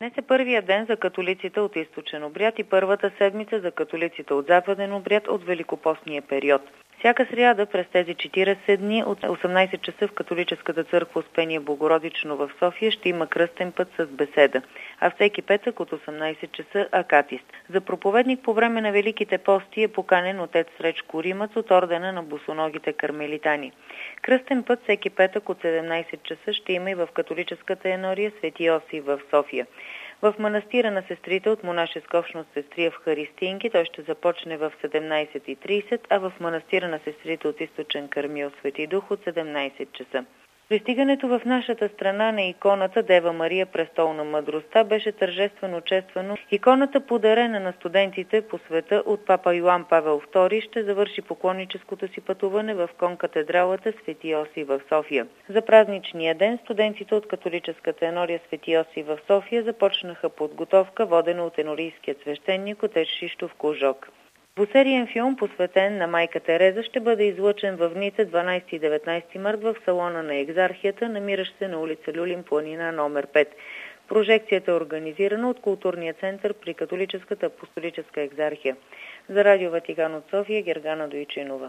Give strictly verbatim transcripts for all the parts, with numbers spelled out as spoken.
Днес е първия ден за католиците от източен обряд и първата седмица за католиците от западен обряд от великопостния период. Всяка сряда през тези четиридесет дни от осемнадесет часа в католическата църква Успение Богородично в София ще има кръстен път с беседа, а всеки петък от осемнадесет часа акатист. За проповедник по време на Великите пости е поканен отец Сречко Римац от ордена на босоногите кармелитани. Кръстен път всеки петък от седемнадесет часа ще има и в католическата енория Свети Йосиф в София. В манастира на сестрите от монашеска общност Сестрия в Харистинки той ще започне в седемнадесет и тридесет, а в манастира на сестрите от източен Кармил Свети Дух от седемнадесет часа. Пристигането в нашата страна на иконата Дева Мария престол на мъдростта беше тържествено чествано. Иконата, подарена на студентите по света от папа Йоан Павел втори, ще завърши поклонническото си пътуване в конкатедралата Свети Йосиф в София. За празничния ден студентите от католическата енория Свети Йосиф в София започнаха подготовка, водена от енорийският свещеник отец Шиштов Кожок. Двусериен филм, посветен на майка Тереза, ще бъде излъчен във Вница дванадесети и деветнадесети март в салона на Екзархията, намиращ се на улица Люлин, планина номер пет. Прожекцията е организирана от Културния център при Католическата апостолическа екзархия. За Радио Ватикан от София, Гергана Дойчинова.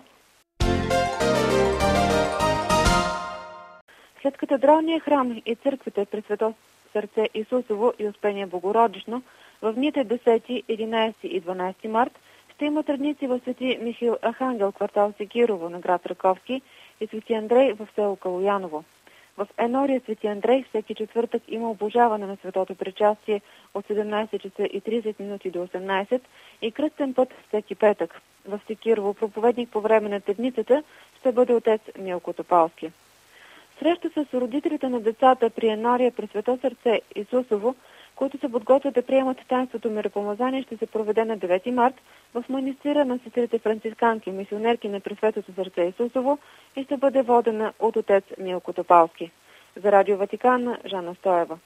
След катедралния храм и църквите при Свето сърце Исусово и Успение Богородично, в дните десети, единадесети и дванадесети март ще има традиции в Свети Михаил Архангел, квартал Секирово на град Раковски и Свети Андрей в село Калояново. В енория Свети Андрей всеки четвъртък има обожаване на светото причастие от седемнадесет часа и тридесет минути до осемнадесет и кръстен път всеки петък. В Секирово проповедник по време на тедницата ще бъде отец Милко Топалски. Среща с родителите на децата при енория при Свето сърце Исусово, които се подготвят да приемат таинството миропомазание, ще се проведе на девети март в манастира на сестрите францисканки, мисионерки на Пресветото сърце Исусово и ще бъде водена от отец Милко Топалски. За Радио Ватикан, Жана Стоева.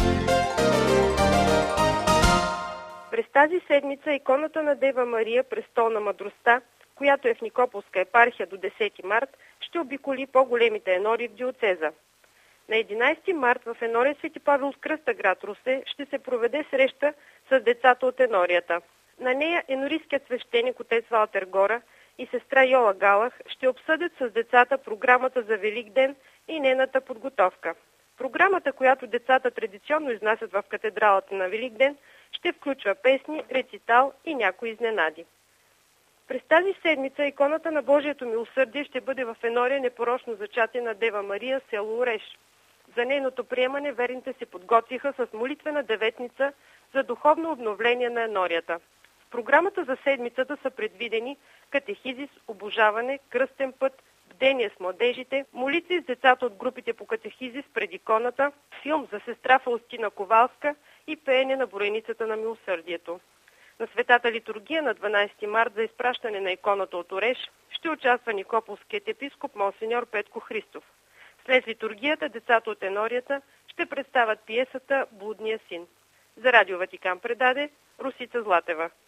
През тази седмица иконата на Дева Мария престол на мъдростта, която е в Никополска епархия до десети март, ще обиколи по-големите енори в диоцеза. На единадесети март в енория Свети Павел с кръста град Русе ще се проведе среща с децата от енорията. На нея енорийският свещеник отец Валтер Гора и сестра Йола Галах ще обсъдят с децата програмата за Великден и нейната подготовка. Програмата, която децата традиционно изнасят в катедралата на Великден, ще включва песни, рецитал и някои изненади. През тази седмица иконата на Божието милосърдие ще бъде в енория Непорочно зачатие на Дева Мария, село Ореш. За нейното приемане верните се подготвиха с молитвена деветница за духовно обновление на енорията. В програмата за седмицата са предвидени катехизис, обожаване, кръстен път, бдение с младежите, молитви с децата от групите по катехизис пред иконата, филм за сестра Фаустина Ковалска и пеене на броеницата на милосърдието. На светата литургия на дванадесети март за изпращане на иконата от Ореш ще участва никополският епископ монсеньор Петко Христов. След литургията децата от енорията ще представят пиесата «Блудния син». За Радио Ватикан предаде Русица Златева.